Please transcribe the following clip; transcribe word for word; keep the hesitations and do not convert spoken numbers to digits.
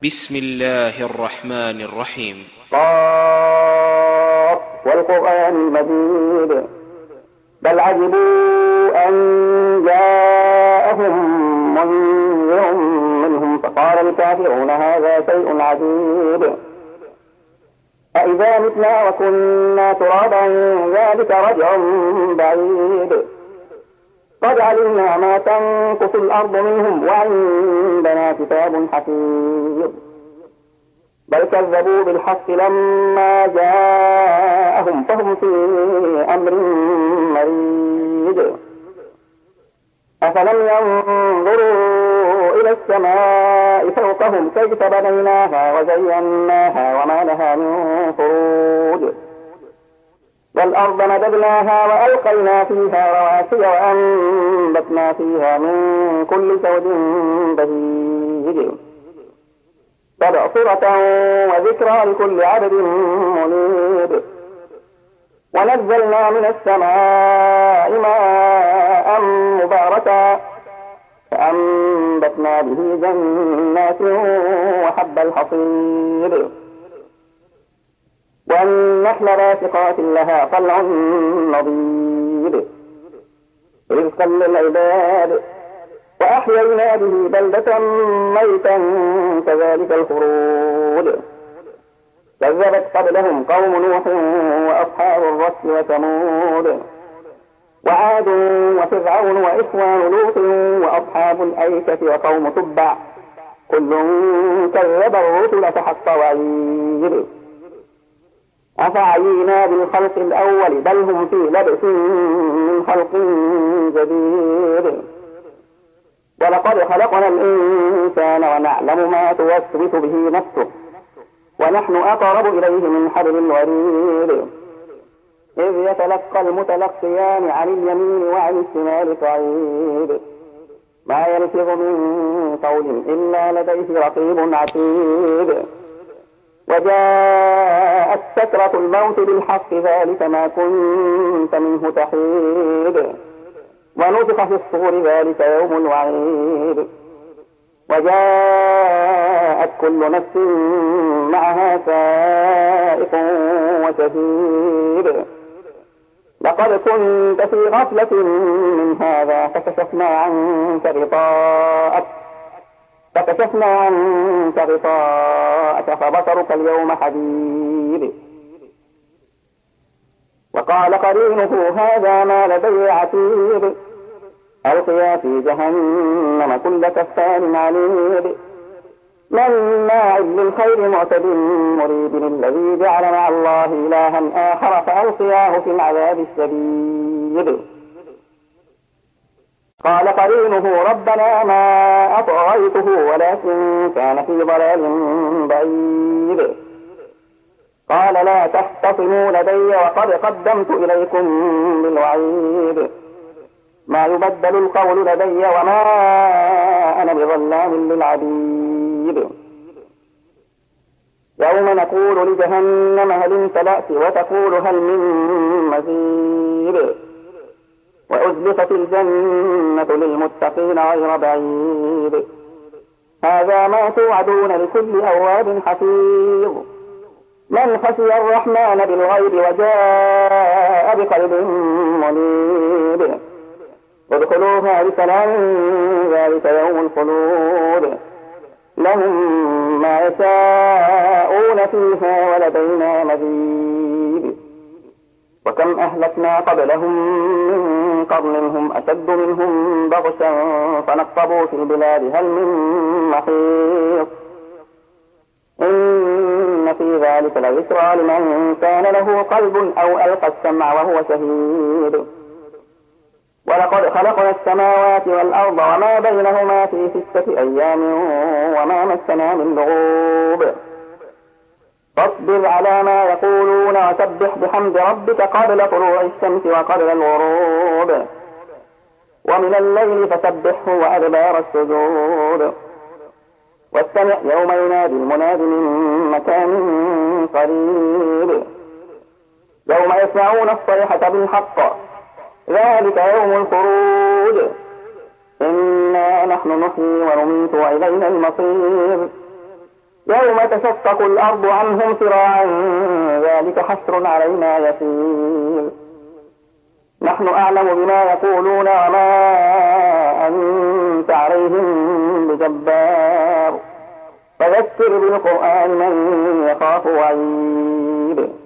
بسم الله الرحمن الرحيم. قاف والقرآن المجيد بل عجبوا أن جاءهم منذر منهم فقال الكافرون هذا شيء عجيب أإذا متنا وكنا ترابا ذلك رجع بعيد قد علمنا ما تنقص الأرض منهم وعندنا كتاب حفيظ بل كذبوا بالحق لما جاءهم فهم في أمر مريج أفلم ينظروا إلى السماء فوقهم كيف بنيناها وزيناها وما لها من فروج والأرض مددناها وألقينا فيها رواسي وأنبتنا فيها من كل زوج بهيج تبصرة وذكرى لكل عبد منيب ونزلنا من السماء ماء مباركا فأنبتنا به جنات وحب الحصيد والنخل باسقات لها طلع نضيد رزقا للعباد وأحيينا به بلدة ميتا كذلك الخروج كذبت قبلهم قوم نوح وأصحاب الرس وثمود وعاد وفرعون وإخوان لوط وأصحاب الأيكة وقوم تبع كل كذب الرسل فحق وعيد أفعينا بالخلق الأول بل هم في لبس من خلق جديد ولقد خلقنا الإنسان ونعلم ما توسوس به نفسه ونحن أقرب إليه من حبل الوريد إذ يتلقى المتلقيان عن اليمين وعن الشمال قعيد ما يلفظ من قول إلا لديه رقيب عتيد وجاءت سكرة الموت بالحق ذلك ما كنت منه تحيد ونفخ في الصور ذلك يوم الوعيد وجاءت كل نفس معها سائق وشهيد لقد كنت في غفلة من هذا فكشفنا عنك غطاءك فكشفنا عنك غطاءك فبصرك اليوم حديد وقال قرينه هذا ما لدي عتيد ألقيا في جهنم كل كفار عنيد مناع للخير معتد مريب الذي جعل مع الله إلها آخر فألقياه في العذاب الشديد قال قرينه ربنا ما أطغيته ولكن كان في ضلال بعيد قال لا تختصموا لدي وقد قدمت إليكم بالوعيد ما يبدل القول لدي وما أنا بظلام للعبيد يوم نقول لجهنم هل امتلأت وتقول هل من مزيد وأزلفت الجنة للمتقين غير بعيد هذا ما توعدون لكل أواب حفيظ من خشي الرحمن بالغيب وجاء بقلب منيب ادخلوها بسلام ذلك يوم الخلود لهم ما يشاءون فيها ولدينا مزيد وكم أهلكنا قبلهم من قرن هم أشد منهم بغشا فنقبوا في البلاد هل من محيط إن في ذلك لذكرى لمن كان له قلب أو ألقى السمع وهو شهيد ولقد خلقنا السماوات والأرض وما بينهما في ستة أيام وما مسنا من لغوب فاصبر على ما يقولون وسبح بحمد ربك قبل طلوع الشمس وقبل الغروب ومن الليل فسبحه وأدبار السجود واستمع يوم ينادي المناد من مكان قريب يوم يسمعون الصيحة بالحق ذلك يوم الخروج إنا نحن نحيي ونميت وإلينا المصير يوم تشقق الأرض عنهم سراعا ذلك حشر علينا يسير نحن أعلم بما يقولون وما أنت عليهم بجبار فذكر بالقرآن من يخاف وعيد